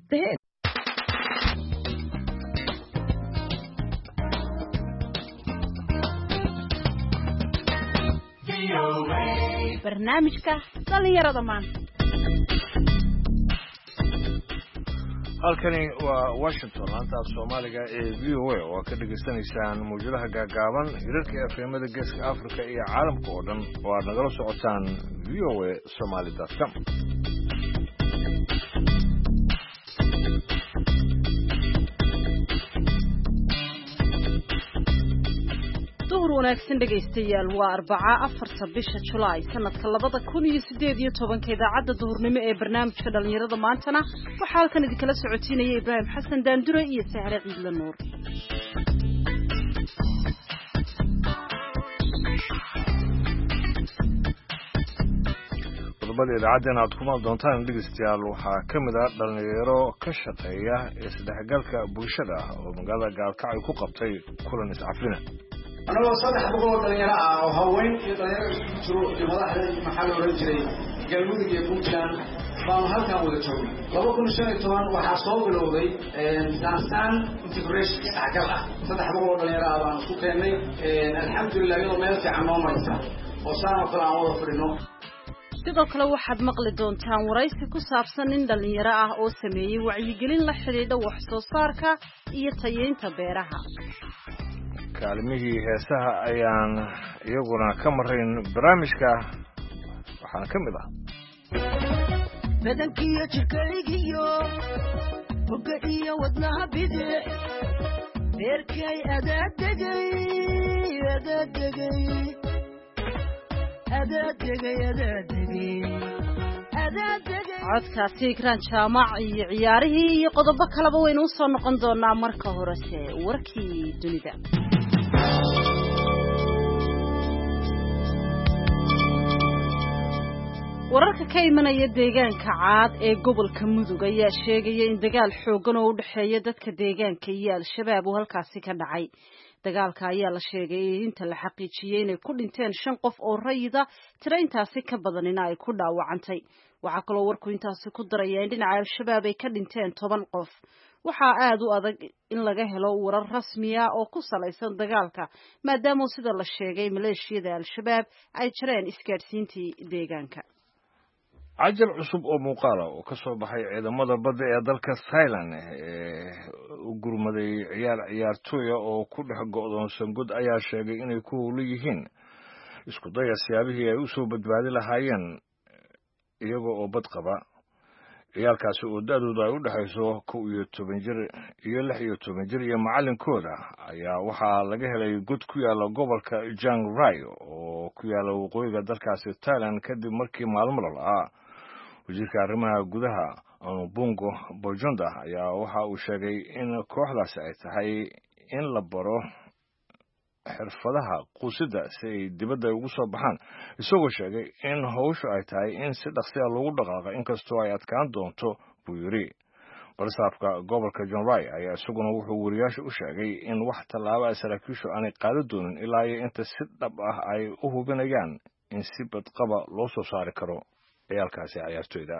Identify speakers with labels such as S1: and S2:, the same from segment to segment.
S1: The Hit. barnaamijka dhalinyarada maanta.
S2: halkani waa Washington laanta Soomaaliga ee VOA oo ka dhageysanaysaan muujadaha gaagaaban hirarka afeemada Geeska Afrika iyo caalamka oo dhan oo aad nagala socotaan voasomali.com.
S1: wanaagsan dhageystayaal waa 4 bisha July sanadka 2018 idaacada duhurnimo ee barnaamijka dhalinyarada maantana waxa halkan idin kala socotiinaya Ibrahim Xasan Daandure iyo Sahre Ciidla Nuur.
S2: qodobada idaacadana aad ku maal doontaan dhageystayaal waxaa kamid ah dhalinyaro ka shaqeeya isdhexgalka bulshada oo magaalada Gaalkacyo ku qabtay kulan iscafina.
S3: أنا صدق بقول دنيا هواين دنيا شروع جماعة محل ورجلي قالوا لي يكون كان فهم هل كان ولا شو لو كنا شيء طبعا وحصل بالوضي ناسان انتجريشن عقلة صدق بقول دنيا أنا سكاني الحمد لله يوم ما يرجع عمام يسا وصار في العمر في النوم
S1: sidoo kale waxaad maqli doontaan waraysi ku saabsan in dhalinyaro ah oo sameeyay wacyigelin la xiriirida wax soo saarka iyo tayeynta beeraha.
S2: kaalmihii heesaha ayaan iyaguna ka marayn barnaamijka waxaan ka mid ah
S4: badankiyo jirkaygiyo bogga iyo wadnaha bidix beerkay adaadegay
S1: codkaasi Ikran Jaamac iyo ciyaarihii iyo qodobo kaleba waynu soo noqon doonaa marka horese warkii dunida. wararka ka imanaya deegaanka caad ee gobolka Mudug ayaa sheegaya in dagaal xoogan oo u dhaxeeya dadka deegaanka iyo al-shabaab uu halkaasi ka dhacay. dagaalka ayaa la sheegay inta la xaqiijiyay inay ku dhinteen 5 qof oo rayida tiraintaasi ka badanina ay ku dhaawacantay. waxa kale oo warku intaasi ku daraya in dhinaca al-shabaab ay ka dhinteen 10 qof. waxaa aad u adag in laga helo warar rasmi ah oo ku salaysan dagaalka maadaama sida la sheegay maleeshiyada al-shabaab ay jireen isgaarsiintii deegaanka.
S2: عجل عصب أو مقالة وكسر بحي إذا ماذا بدأ يدلك سايلان وقرمدي عيار تويا أو كل حق أذن سنجد أي شيء إنه يكون ليهين إسكو ضيع سيابه يوسف بدبادي لهاين يجو أو بدقبا عيار كاسو دادو داود حيسو كو يتوبنجر يلح يتوبنجر يا معلم كودا يا وحى لجه لي جود كويا لو قبل كجانغ رايو وكويا لو قوي قدر كاسو تايلان كدي مركي معلم wasiirka arrimaha gudaha Bongo Bojonda ayaa waxa uu sheegay in kooxdaasi ay tahay in la baro xirfadaha qusida si ay dibadda ugu soo baxaan isagoo sheegay in hawshu ay tahay in si dhaqso ah loogu dhaqaaqo inkastoo ay adkaan doonto buu yiri. barsaabka gobolka John Ray ayaa isaguna wuxuu wariyaasha u sheegay in wax tallaabo ay saraakiishu aanay qaadi doonin ilaa inta si dhab ah ay u hubinayaan in si badqaba loo soo saari karo ciyaalkaasi ciyaartooyda.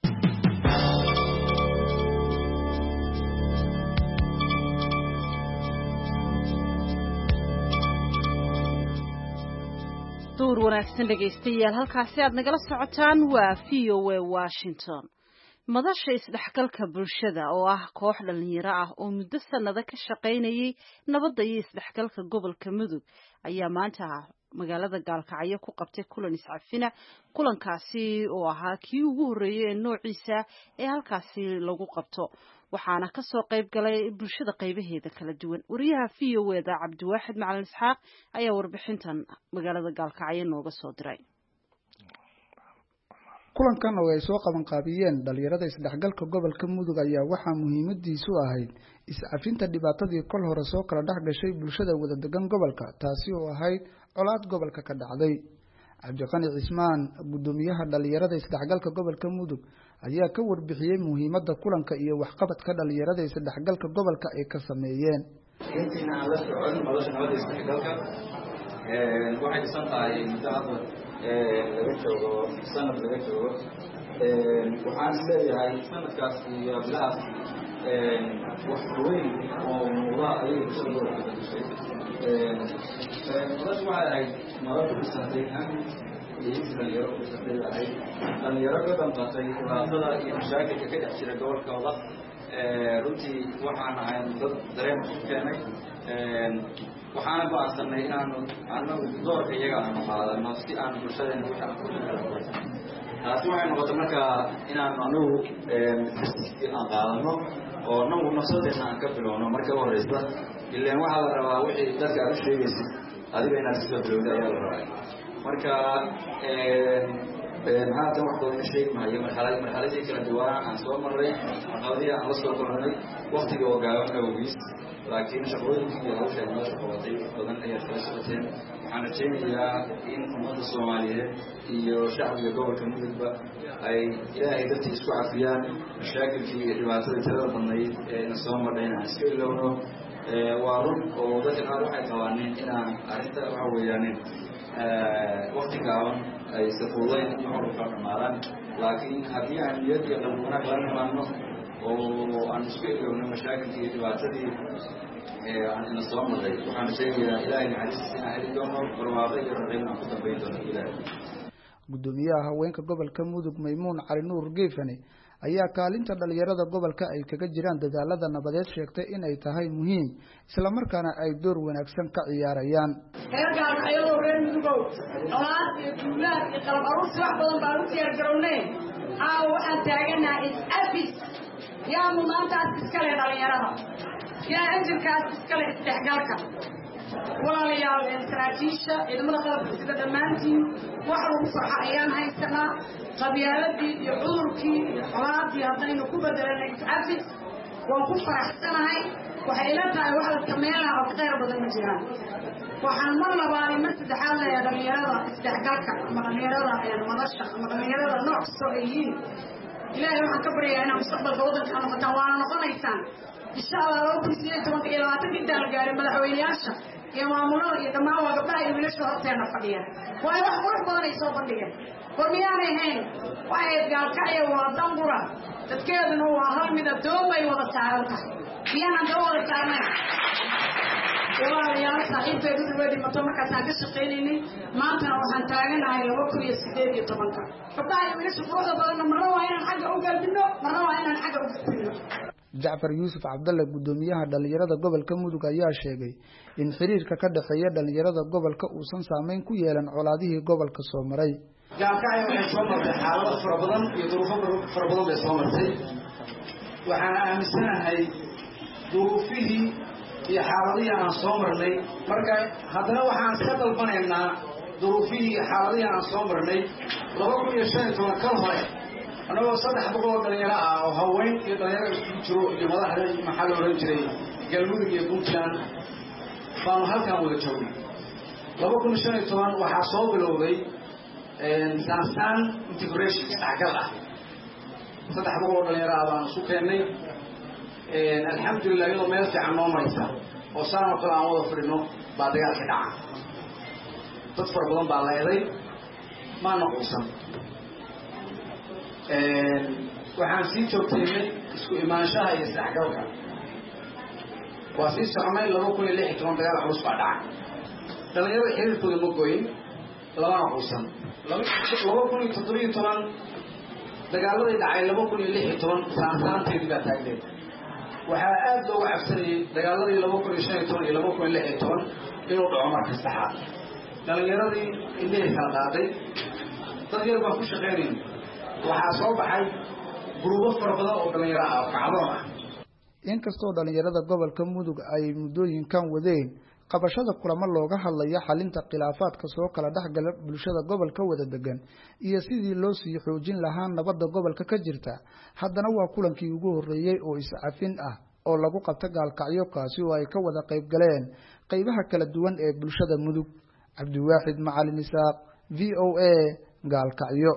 S1: duur wanaagsan dhageystayaal halkaasi aad nagala socotaan waa VOA Washington. madasha isdhexgalka bulshada oo ah koox dhalinyaro ah oo muddo sanado ka shaqeynayay nabadda iyo isdhexgalka gobolka Mudug ayaa maanta magaalada Gaalkacyo ku qabtay kulan iscafina. kulankaasi oo ahaa kii ugu horeeyay noociisa ee halkaasi lagu qabto waxaana ka soo qayb galay bulshada qaybaheeda kala duwan. wariyaha VOA Cabdiwaaxid Macalin Isxaaq ayaa warbixintan magaalada Gaalkacyo nooga soo diray.
S5: kulankan oo ay soo qaban qaabiyeen dhalinyarada isdhexgalka gobolka Mudug ayaa waxa muhiimadiisu ahayd iscafinta dhibaatadii kol hore soo kala dhax gashay bulshada wada degan gobolka taasi oo ahayd colaad gobolka ka dhacday. Cabdiqani Cismaan gudoomiyaha dhalinyarada isdhexgalka gobolka Mudug ayaa ka warbixiyay muhiimada kulanka iyo waxqabadka dhalinyarada isdhexgalka gobolka ay ka sameeyeen.
S6: intina la socon nolosha nabadda isdhexgalka waxay dhisan tahay muddo laga joogo sanad laga joogo waxaan isleeyahay sanadkaas iyo bilahaas wax weyn oo muuqda ayay bulshada gobolka ka gashay madashu waxay ahayd maro ku dhisantay iyo dhalinyaro ku dhisantay ahayd dhalinyaro ka damqatay dhibaatada iyo mashaakilka ka dhex jira gobolkooda runtii waxaan ahay dad dareen ku keenay waxaana go-aansanay inaanu anagu doorka iyaga aanu qaadano si aan bulshadeena wixii aan ku taasi waxay noqotay markaa inaanu anagu aan qaadano oo nagu nafsadeena aan ka bilowno marka u horeysa ilaan waxaa la rabaa wixii dadka aad u sheegaysid adiga inaad kasoo bilowda ayaa la rabaa marka haatan wax badan sheegi maayo marxaladii kala duwanaa aan soo marray caqabadihii aan la soo kulannay waktiga oo gaaban awgiis laakiin shaqooyinkii iyo hawsha ay noo shaqabatay badan ayaad kala socoteen waxaan rajaynayaa in ummadda soomaaliyeed iyo shacbiga gobolka mudugba ay ilaahay dartii isku cafiyaan mashaakilkii iyo dhibaatadii tirada badnayd ee na soo marnayna aan iska ilowno waa run oo dadka qaar waxay qabaaneen inaan arrinta waxa weeyaanin wakti gaaban ay safuudayn iyo xorka dhamaadaan laakiin haddii aan niyad iyo qalbi wanaag la nimaadno oo aan isku ilowno mashaakilkii iyo dhibaatadii aan ina soo marray waxaan sheegayaa ilaahay naxariistiisa inaan heli doono barwaaqo iyo raqiyn aan ku dambayn doono ilaahay
S5: gudoomiyaha haweenka gobolka mudug maymuun cali nuur geefane ayaa kaalinta dhalinyarada gobolka ay kaga jiraan dadaalada nabadeed sheegtay in ay tahay muhiim isla markaana ay door wanaagsan ka ciyaarayaan
S7: heerkaan ayadoo reer mudugow colaad iyo duulaad iyo qalab aruursi wax badan baan u diyaar garownay waxaan taaganahay is-afis yaa mumaantaas iskale dhalinyarada yaa ajirkaas iskale isdhexgalka walaalayaal saraakiisha ciidamada qalabka sida dhammaantiin wax lagu farxa ayaan haysanaa qabyaaladii iyo cudurkii iyo colaadii haddaynu ku bedelanay is-afis waan ku faraxsanahay waxay ila tahay wax la sameynaa oo khayr badan ma jiraan waxaan mar labaad mar saddexaad leeyahay dhalinyarada isdhexgalka ama dhalinyarada madasha ama dhalinyarada nooc kastoo ay yihiin ilaahay waxaan ka baryayaa inaa mustaqbalka waddanka noqotaan waana noqonaysaan insha allah 2018 iyo 20 intaa la gaaray madaxweyneyaasha iyo maamulada iyo dhammaan waa gabdhaha iyo wiilasha horteena fadhiya waayo wax qurux badan ay soo bandhigeen war miyaanay hayn waxay gaalkacya waa dambura dadkeeduna waa hal mida doomay wada saaran tahay miyaanan doo wada saarnayn walaalayaal saaxiibkeed u dhaweedi mato markaasaan ka shaqaynaynay maantana waxaan taaganahay 2018 gabdhaha iyo wiilasha quruxda badanna marna waa inaan xagga u galbino marna waa inaan xagga u gudbino
S5: jacfar yuusuf cabdalle gudoomiyaha dhalinyarada gobolka mudug ayaa sheegay in xiriirka ka dhaxeeya dhalinyarada gobolka uusan saameyn ku yeelan colaadihii gobolka soo maray
S3: gaalkacyo waxay soo martay xaalado fara badan iyo duruufo fara badan bay soo martay waxaan aaminsanahay duruufihii iyo xaaladihii aan soo marnay marka haddana waxaan iska dalbanaynaa duruufihii iyo xaaladihii aan soo marnay 2015 kal hore anagoo 300 oo dhalinyaro ah oo haween iyo dhalinyaro isku jiro iyo madaxda maxaa la oran jiray galmudug iyo puntland baanu halkan wada joognay 2015 waxaa soo bilowday saasaan integration isdhexgal ah 300 oo dhalinyaro ah baan isu keennay alxamdulillah iyadoo meel fiican noo maraysa oo saan oo kale aan wada fadhino baa dagaalka dhaca dad fara badan baa la eeday maana quusan waxaan sii joogtaynay isku imaanshaha iyo isdhexgalka waa sii soconay 2016 dagaal culus baa dhacay dhalinyarada xiriirkooda ma goyin labana quusan 2017 dagaaladii dhacay 2016 saansaanteedii baa taagneed waxaa aad looga cabsanayay dagaaladii 2015 iyo 2016 inuu dhaco marka saddexaad dhalinyaradii indhihii kala qaaday dad yar baan ku shaqaynayay waxaa soo baxay guruubo fara badan oo dhalinyaro ah oo kacdoon ah
S5: inkastoo dhalinyarada gobolka mudug ay muddooyinkan wadeen qabashada kulamo looga hadlayo xalinta khilaafaadka soo kala dhexgala bulshada gobolka wada degan iyo sidii loo sii xoojin lahaa nabadda gobolka ka jirta haddana waa kulankii ugu horreeyey oo is-cafin ah oo lagu qabta gaalkacyo kaasi oo ay ka wada qayb galeen qaybaha kala duwan ee bulshada mudug cabdiwaaxid macalin isaaq VOA gaalkacyo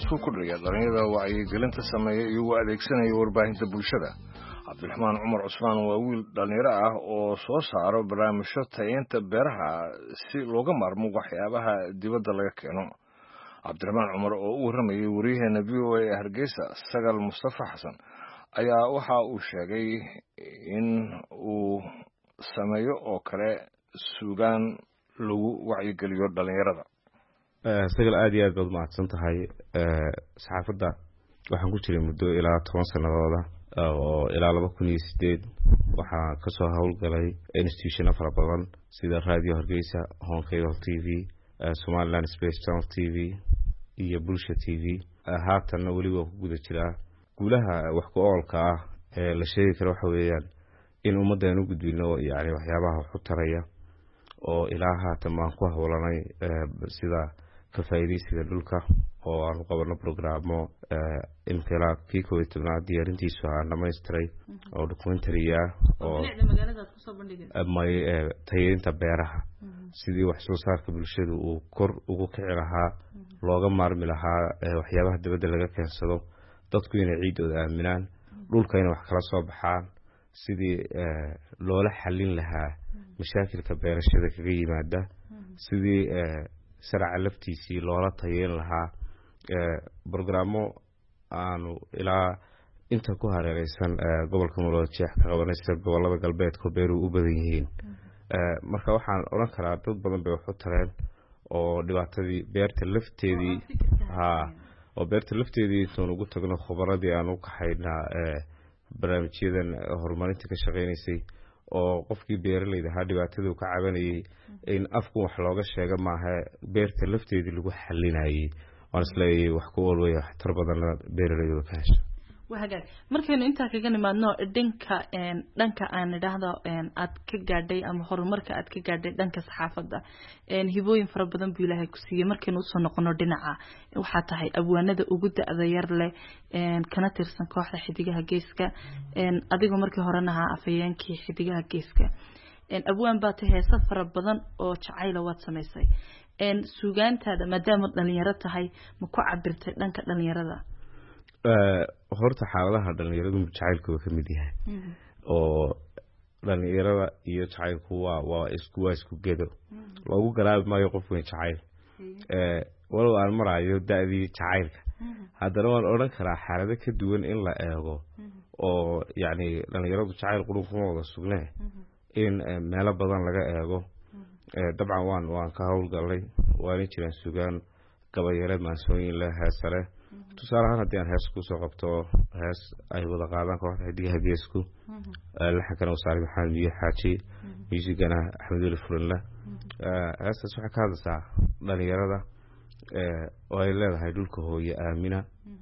S2: suu kordhaya dhalinyarada wacyigelinta sameeya iyagoo adeegsanaya warbaahinta bulshada. cabdiraxmaan cumar cusmaan waa wiil dhalinyaro ah oo soo saaro barnaamijyo tayeynta beeraha si looga maarmo waxyaabaha dibadda laga keeno. cabdiraxmaan cumar oo u warramayay wariyaheena v o a ee hargeysa sagal mustafa xasan ayaa waxa uu sheegay in uu sameeyo oo kale suugaan lagu wacyigeliyo dhalinyarada.
S8: sagal aad iyo aad baad mahadsan tahay. saxaafadda waxaan ku jiray muddo ilaa 10 sanadooda oo ilaa 2008 waxaan ka soo howlgalay institutiono fara badan sida Radio Hargeysa, Home Cable TV, Somaliland Space Channel TV iyo Bulsha TV. haatanna weli waa ku guda jiraa. guulaha wax ku oolka ah ee la sheegi karo waxa weeyaan in ummaddan u gudbino yani waxyaabaha wax u taraya oo ilaa haatan baan ku hawlanay sida ka faa'iideysiga dhulka oo aan qabano programo inqilaabkii 11 diyaarintiisu aan dhamaystiray oo documentary ah oo
S1: magaalada ku soo bandhigay
S8: tayeynta beeraha sidii wax soo saarka bulshada uu kor ugu kici lahaa looga maarmi lahaa waxyaabaha dibadda laga keensado dadku inay ciidooda aaminaan dhulka inay wax kala soo baxaan sidii loola xallin lahaa mashaakilka beerashada kaga yimaada sidii sharca laftiisii loola tayeyn lahaa programo aanu ilaa inta ku hareeraysan gobolka Murujeex ka qabanaysa gobolada galbeedka beeruhu u badan yihiin. marka waxaan oran karaa dad badan bay wax u tareen oo dhibaatadii beerta lafteedii oo beerta lafteedii intaan ugu tagno khubaradii aan u kaxayna barnaamijyadan horumarinta ka shaqeynaysay oo qofkii beeralayda ha dhibaatadu ka cabanayay in afku wax looga sheega maaha beerta lafteedii lagu xalinayay waan isleeyahay wax ku ool weeyo tar badan beeralayda ka hesha.
S9: وهاجر مركين أنت كجاني ما نوع دنك أنا ده أتكجدي أم هر مركا أتكجدي دنك صحافة ده هبوين فربنا بيله كسية مركين وصلنا نقنر دنعة وحتى هاي أبوانا ده وجود أذيار له كانت ترسن كواحدة حديقها جيسكا أديكو مركي هرناها أفيان كي حديقها جيسكا أبوان باته سفر بدن أو شعيلة واتسميسي سوغان هذا مدام دلنيرتها هاي مكوع برت دنك دلنيرتها
S8: horta xaaladaha dhalinyaradu jacaylku ka mid yahay oo dhalinyarada iyo jacaylku waa isku gedo lagu garaab maayo qof weyn jacayl walow aan marayo daadii jacaylka haddana waan oran karaa xaalado ka duwan in la eego oo yani dhalinyaradu jacayl qurun kuma wada sugnee in meelo badan laga eego dabcan waan ka howlgalay waan jiraan sugaan gabayare maansooyin leh heesare tusaale ahaan haddii aan hees ku soo qabto hees ay wada qaadaan kooxda xidigaha geesku laxankana wasaare maxamed miyo xaaji muusigana axmed weli furinle heestaas waxay ka hadlaysaa dhalinyarada oo ay leedahay dhulka hooye aamina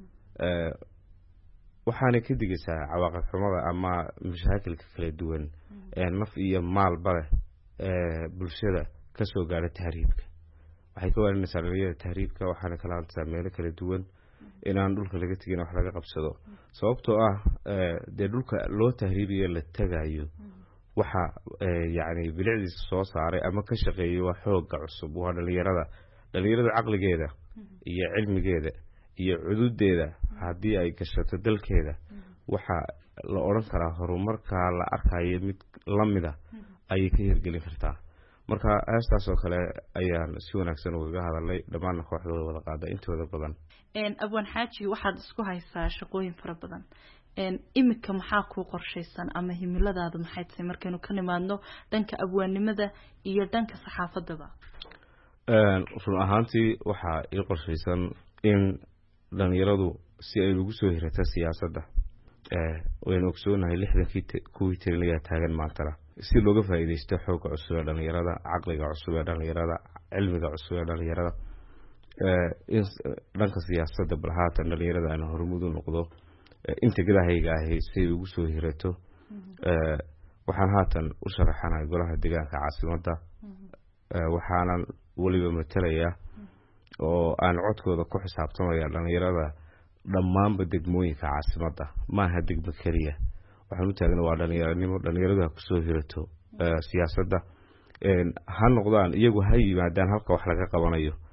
S8: waxaanay ka digaysaa cawaaqib xumada ama mashaakilka kala duwan ee naf iyo maalba leh ee bulshada ka soo gaadha tahriibka waxay ka waaninaysaa dhalinyarada tahriibka waxaana kala hadlaysaa meelo kala duwan inaan dhulka laga tegin wax laga qabsado sababtoo ah dee dhulka loo tahriibiyo la tagayo waxa yani bilicdiisa soo saaray ama ka shaqeeyay waa xooga cusub waa dhalinyarada caqligeeda iyo cilmigeeda iyo cududeeda haddii ay gashato dalkeeda waxa la oran karaa horumarka la arkayo mid lamida ayay ka hirgelin kartaa marka heestaas oo kale ayaan si wanaagsan uga hadalay dhammaan kooxdooda wada qaada intooda badan
S9: abwan xaaji waxaad isku haysaa shaqooyin fara badan imika maxaa ku qorshaysan ama himiladaadu maxay tahay markaynu ka nimaadno dhanka abwaannimada iyo dhanka saxaafadaba
S8: run ahaantii waxaa ii qorshaysan in dhalinyaradu si ay ugu soo hirata siyaasadda waynu ogsoonahay 60 kuwii tirinayaa taagan maantana si looga faa'iideysto xooga cusub ee dhalinyarada caqliga cusub ee dhalinyarada cilmiga cusub ee dhalinyarada in dhanka siyaasadda bal haatan dhalinyarada aan hormuud u noqdo inta gadahayga ahi si ay ugu soo hirato waxaan haatan u sharaxanahay golaha deegaanka caasimadda waxaanan weliba matalaya oo aan codkooda ku xisaabtamaya dhalinyarada dhammaanba degmooyinka caasimadda maaha degmo keliya waxaan u taagna waa dhalinyaradu ha kusoo hirato siyaasadda ha noqdaan iyagu ha yimaadaan halka wax laga qabanayo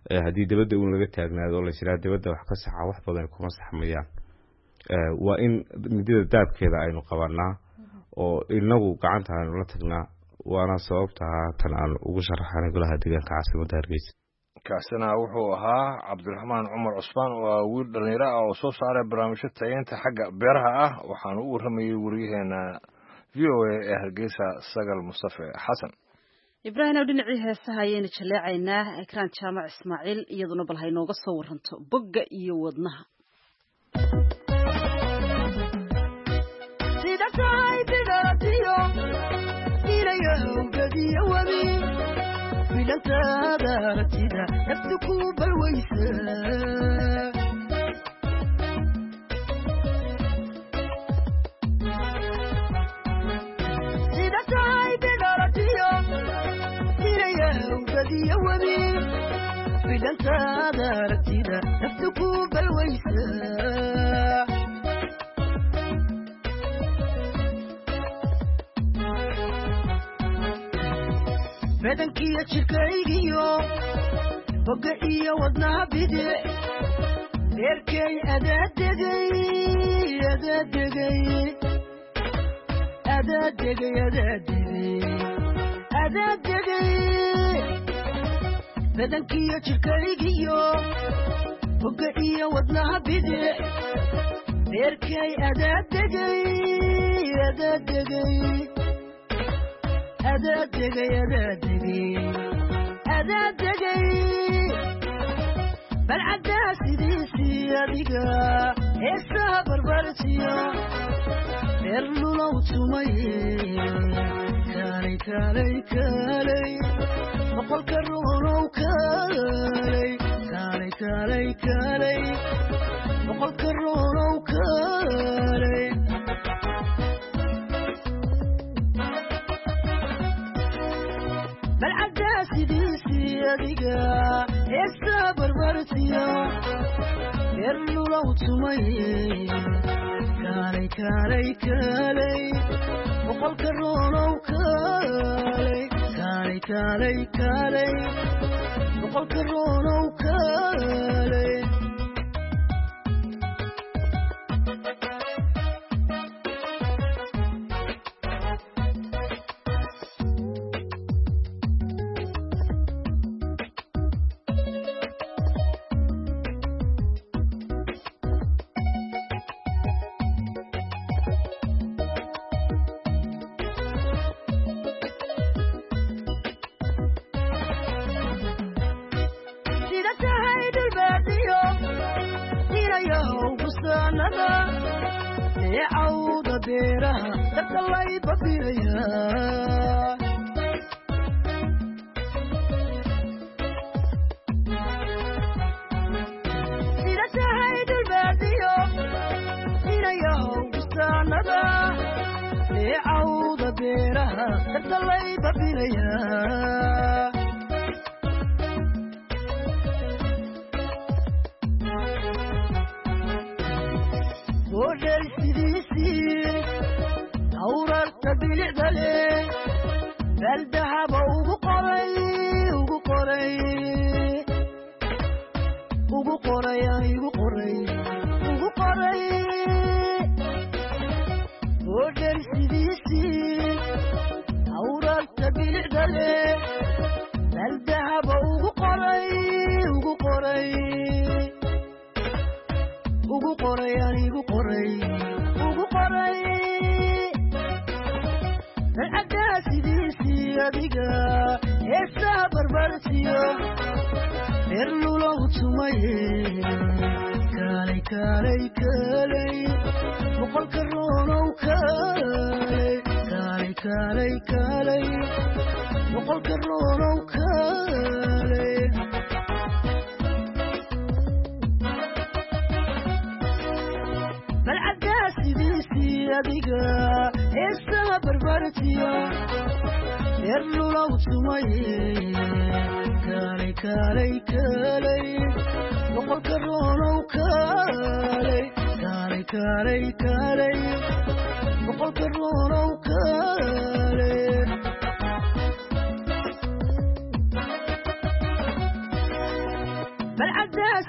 S8: haddii dibadda uun laga taagnaado oo la yidhaha dibadda wax ka saxa wax badan kuma saxmayaan waa in midida daabkeeda aynu qabanaa oo inagu gacanta aynu la tagnaa waana sababta tan aan ugu sharaxanay golaha deegaanka caasimadda Hargeysa
S2: kaasina wuxuu ahaa Cabdiraxmaan Cumar Cusmaan oo wiil dhalinyaro ah oo soo saaray barnaamijyo tayeynta xagga beeraha ah waxaana uu waramayay wariyaheena VOA ee Hargeysa Sagal Mustafa Xasan
S1: Ibrahim oo dhinacii heesaha ayayna jaleecaynaa Ekraan Jaamac Ismaaciil iyaduna bal haynooga soo waranto bogga iyo wadnaha
S4: sida tahay bidatiyo ilayo gadiyo wadi filantada ratida naftu ku balwaysa sida tahay bidatiyo ilayo gadiyo wadi filantada ratida naftu ku balwaysa bedankiya jirkaygiyo bogga iyo wadnaha bidix reerkay adaadegay bedankiya jirkaygiyo bogga iyo wadnaha bidix reerkay adaadegay balcaddaa sidiisii adiga heesaha barbarsiya reer lulow tumaye kaalay boqolka ruunow kaalay boqolka ruunow kaalay sidiisii adiga heesaa barbarsiya reer lulow tumaye kaalay boqolka ruunow kaalay boqolka ruunow kaalay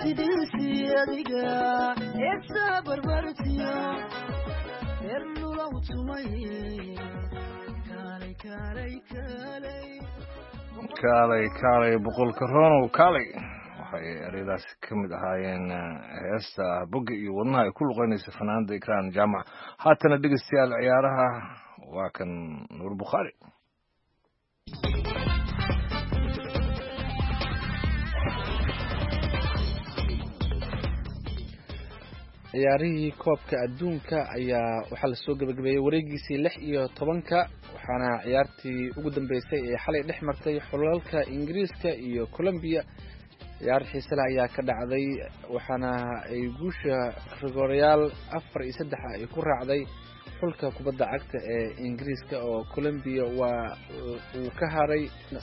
S4: sidiisii adiga heesaa barbartiyo erlula u tumay kaalay kaalay kaalay
S2: kaalay kaalay boqolka roonow kaalay waxay ereydaasi ka mid ahaayeen heesta bogga iyo wadnaha ay ku luqeynaysa fanaanada ikraan jaamac haatana dhegeystayaal ciyaaraha waa kan nuur bukhaari
S10: ciyaarihii koobka adduunka ayaa waxaa lasoo gabagabeeyey wareegiisii 16 waxaana ciyaartii ugu dambeysay ee xalay dhex martay xulalka ingiriiska iyo Colombia ciyaar xiiso leh ayaa ka dhacday waxaana ay guusha rigoorayaal 4-3 ay ku raacday xulka kubadda cagta ee ingiriiska oo Colombia uu ka haray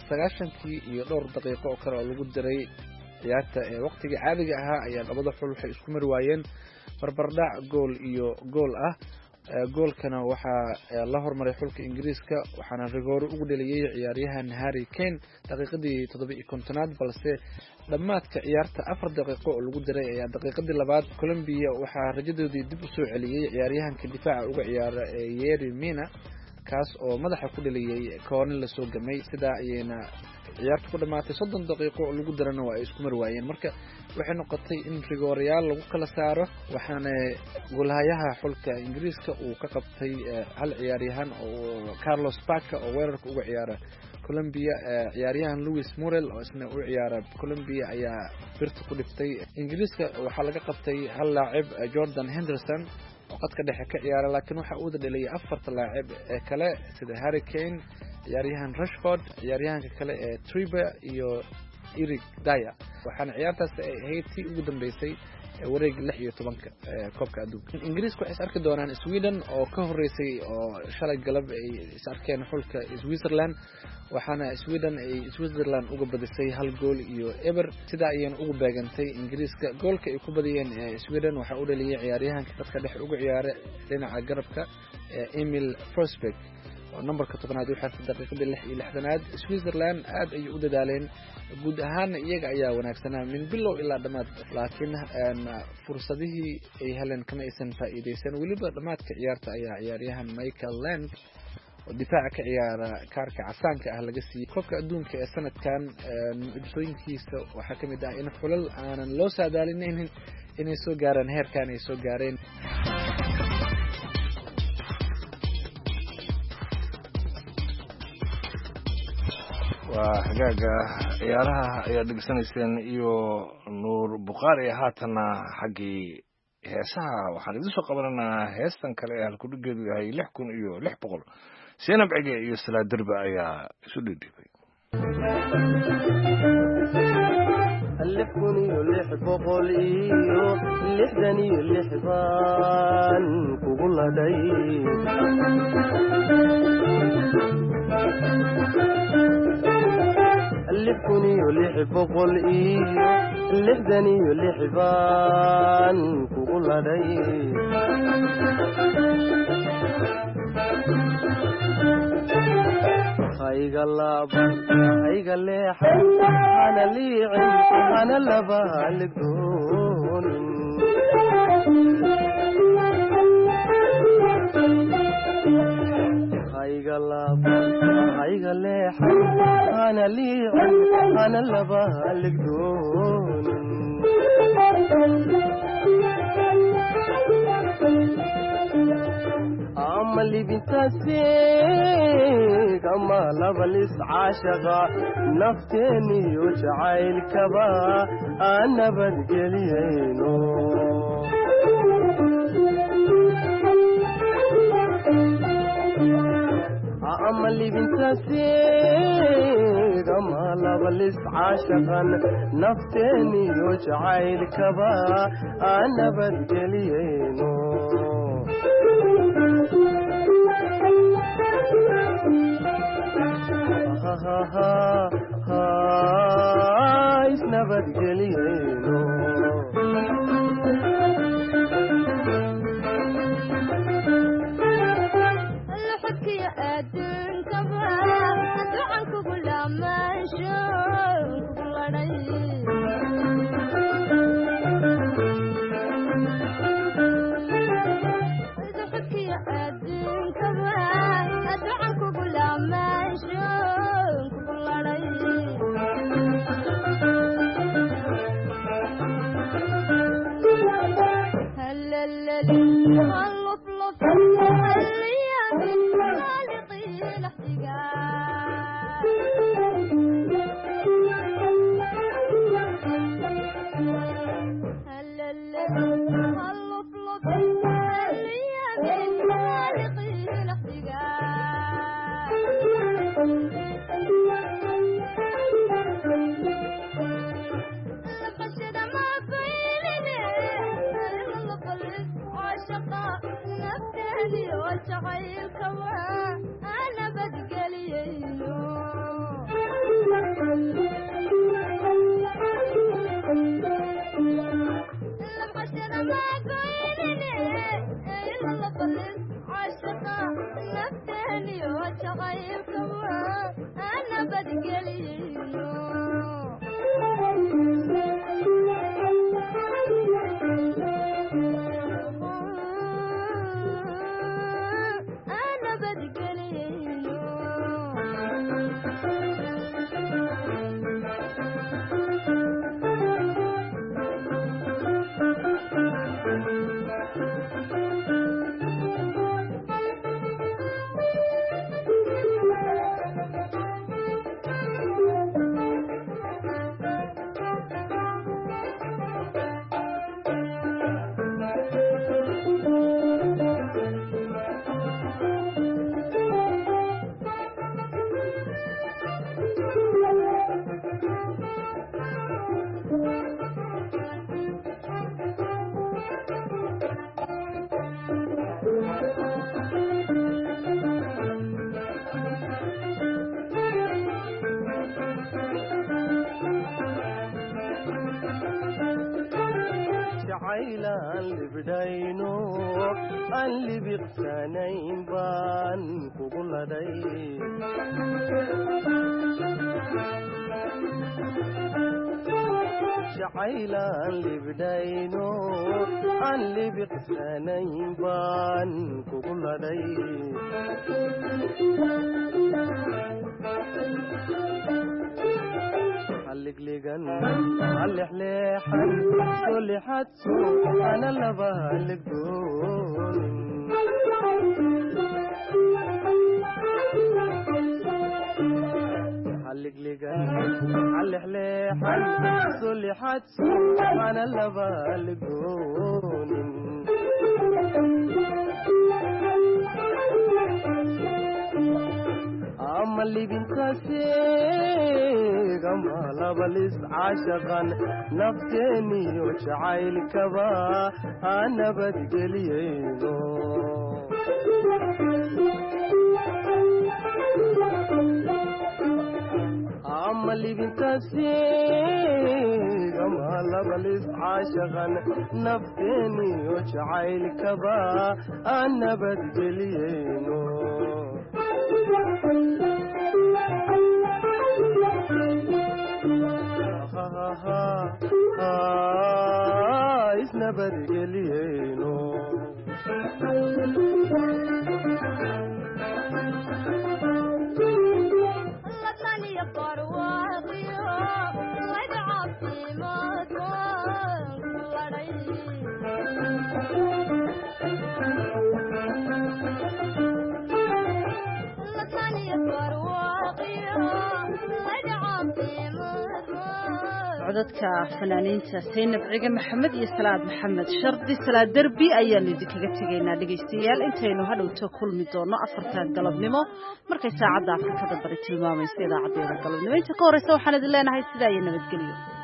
S10: 90 iyo dhowr daqiiqo oo kale oo lagu diray ciyaarta ee waqtiga caadiga ahaa ayaa labada xul waxay isku mar waayeen barbardhac gool iyo gool ah goolkana waxaa la hormaray xulka ingiriiska waxaana rigooro ugu dhaliyay ciyaaryahan Harry Kane daqiiqadii 17aad balse dhamaadka ciyaarta 4 daqiiqo oo lagu diray ayaa daqiiqadii labaad Colombia waxaa rajadoodii dib u soo celiyay ciyaaryahanka difaaca uga ciyaara Yerry Mina kaas oo madaxa ku dhaliyay koorin la soo gamay sidaa ayayna ciyaartu ku dhamaatay 30 daqiiqo oo lagu darana waa ay isku mar waayeen marka waxay noqotay in rigoorayaal lagu kala saaro waxaana goolahayaha xulka ingiriiska uu ka qabtay hal ciyaaryahan oo Carlos Bacca oo weerarka uga ciyaara Colombia ciyaaryahan Luis Muriel oo isna u ciyaara Colombia ayaa birta ku dhiftay ingiriiska waxaa laga qabtay hal laacib Jordan Henderson oo qadka dhexe ka ciyaara laakiin waxa uu dhaliyay 4 laacib kale sida Harry Kane ciyaaryahan Rashford ciyaaryahanka kale ee Trippier iyo Eric Dyer waxaana ciyaartaas ay ahayd tii ugu dambeysay wareeg 16 koobka adduunka ingiriiska waxay arki doonaan Sweden oo ka horeysay oo shalay galab ay is arkeen xulka Switzerland waxaana Sweden ay Switzerland uga badisay hal gool iyo eber sida ayaan ugu beegantay ingiriiska goolka ay ku badiyeen Sweden waxa uu dhaliyay ciyaaryahanka dadka dhex uga ciyaara dhinaca garabka Emil Forsberg oo numberka 10aad u xirtay daqiiqadii 66aad Switzerland aad ay u dadaaleen guud ahaan iyaga ayaa wanaagsanaa min bilow ilaa dhamaad laakiin fursadihii ay heleen kama aysan faa'iideysan waliba dhamaadka ciyaarta ayaa ciyaaryahan Michael Lang oo difaaca ka ciyaara kaarka casaanka ah laga siiyay koobka adduunka ee sanadkan mucjisooyinkiisa waxaa ka mid ah in xulal aanan loo saadaalinaynin inay soo gaaraan heerkan ay soo gaareen
S2: waa hagaaga ciyaaraha ayaa dhegeysanayseen iyo nuur bukhaari haatana xaggii heesaha waxaan idin soo qabananaa heestan kale ee halkudhigeedu yahay 6,600 Seenab Cige iyo Salaa Derba ayaa isu dhidhibay
S4: 6,666 baan kugu ladhay hayga laaban hayga leexan ana liicin ana laba ligdoonin hayga laaban hayga leexan ana liicin ana laba ligdoonin ama libintaasig ama labalis caashaqa nafteeniyo jacaylkaba aan nabadgeliyayno ama libintaasig ama labalis caashaqan nafteeniyo jacaylkaba aan nabadgeliyayno isnabadgeliyayno
S11: laxadkiyo adduunkaba ducan kugu dhamaansho kugu ladhay
S4: jacaylaan libdhayno aan libiqsanayn baan kugu ladhay jacaylaan libdhayno aan libiqsanayn baan kugu ladhay halliglegan hallexleexan soo lexadso ana laba halligdoonin halliglegan hallexleexan soo lexadso ana laba halligdoonin ama libintaseegama labalis caashaqan nafteeniyo jacaylkaba aan nabadgeliyeyno ama libintaseegama labalis caashaqan nafteeniyo jacaylkaba aan nabadgeliyeyno isnabadgeliyeyno
S11: ladnaniyo barwaaqiyo ladcafimaadkan ladhay
S1: codadka fanaaniinta Saynab Ciga Maxamed iyo Salaad Maxamed Shardi Salaad Darbi ayaan idinkaga tegaynaa dhageystayaal intaynu hadhowto kulmi doono 4 galabnimo markay saacadda Afrikada bari tilmaamayso idaacadeeda galabnimo inta ka horeysa waxaan idin leenahay sidaa iyo nabadgelyo